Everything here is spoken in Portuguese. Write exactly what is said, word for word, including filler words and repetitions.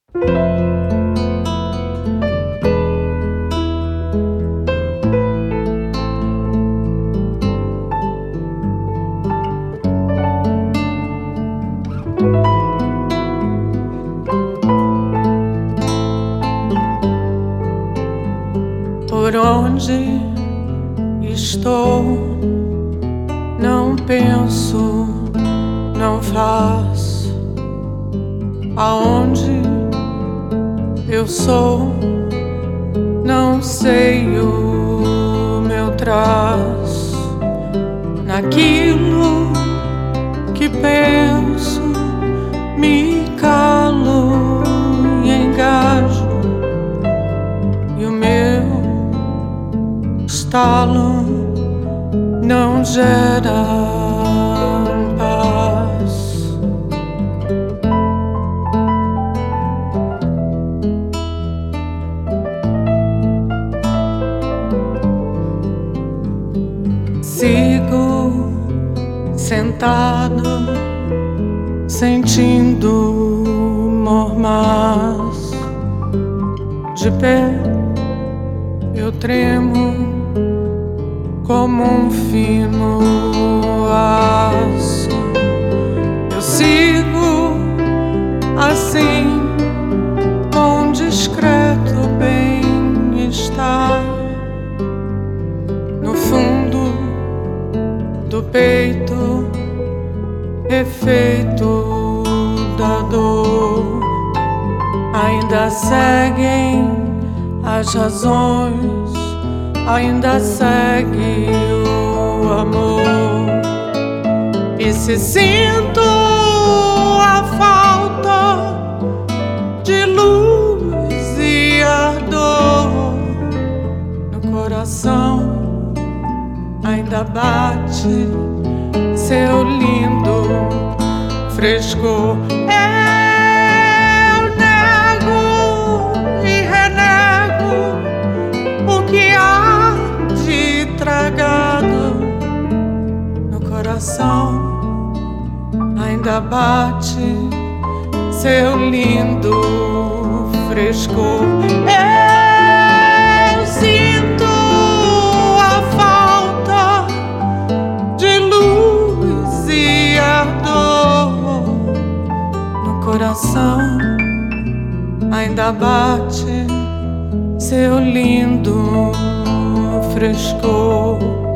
Por onde estou, não penso, não faço. Aonde eu sou, não sei o meu traço. Naquilo que penso, me calo e engajo. E o meu estalo não gera paz. Sigo sentado, sentindo mormaço. De pé eu tremo como um fino aço. Eu sigo assim, com discreto bem-estar. No fundo do peito, efeito da dor. Ainda seguem as razões, ainda segue o amor. E se sinto a falta de luz e ardor no coração, ainda bate seu lindo frescor. Eu nego e renego o que há de tragado no coração, ainda bate seu lindo frescor. Eu sinto a falta de luz e ardor no coração, ainda bate seu lindo frescor.